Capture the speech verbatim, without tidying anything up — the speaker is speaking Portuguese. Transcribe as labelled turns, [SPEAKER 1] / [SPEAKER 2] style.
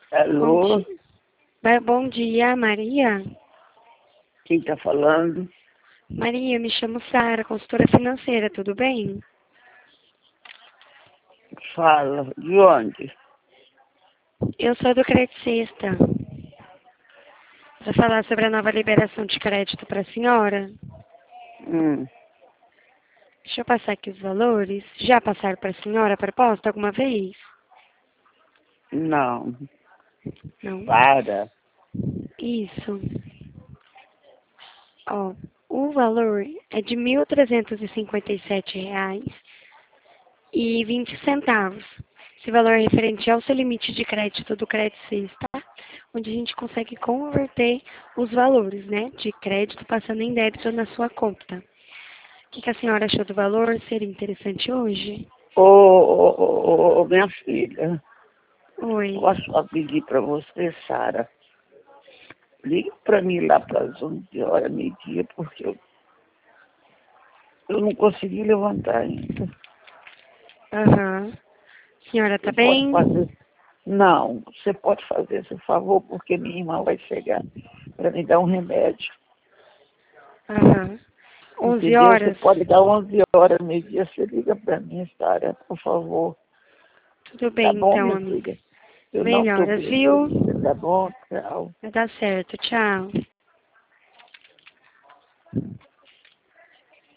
[SPEAKER 1] Bom
[SPEAKER 2] Alô?
[SPEAKER 1] dia, Ba- bom dia, Maria.
[SPEAKER 2] Quem está falando?
[SPEAKER 1] Maria, me chamo Sara, consultora financeira, tudo bem?
[SPEAKER 2] Fala. De onde?
[SPEAKER 1] Eu sou do Crédito Sexta. Para falar sobre a nova liberação de crédito para a senhora.
[SPEAKER 2] Hum,
[SPEAKER 1] Deixa eu passar aqui os valores. Já passaram para a senhora a proposta alguma vez?
[SPEAKER 2] não.
[SPEAKER 1] Não.
[SPEAKER 2] Para.
[SPEAKER 1] Isso. Ó, o valor é de mil trezentos e cinquenta e sete reais e vinte centavos. Esse valor é referente ao seu limite de crédito do Crédito Sexta, onde a gente consegue converter os valores, né, de crédito passando em débito na sua conta. O que, que a senhora achou do valor? Seria interessante hoje?
[SPEAKER 2] Ô, ô, ô, ô, minha filha,
[SPEAKER 1] Oi.
[SPEAKER 2] posso só pedir para você, Sara? Ligue para mim lá para as onze horas, meio-dia, porque eu, eu não consegui levantar ainda.
[SPEAKER 1] Aham. Senhora, tá
[SPEAKER 2] Você pode
[SPEAKER 1] bem?
[SPEAKER 2] fazer? Não, você pode fazer esse favor, porque minha irmã vai chegar para me dar um remédio.
[SPEAKER 1] Aham. Onze
[SPEAKER 2] Entendeu? Você
[SPEAKER 1] horas?
[SPEAKER 2] pode dar onze horas, meio-dia, você liga para mim, Sara, por favor.
[SPEAKER 1] Tudo
[SPEAKER 2] Tá
[SPEAKER 1] bem,
[SPEAKER 2] bom,
[SPEAKER 1] então,
[SPEAKER 2] minha
[SPEAKER 1] amiga.
[SPEAKER 2] filha? Eu não estou
[SPEAKER 1] Melhoras,
[SPEAKER 2] bem
[SPEAKER 1] viu?
[SPEAKER 2] querida, tá bom? Tchau.
[SPEAKER 1] Vai dar certo. Tchau.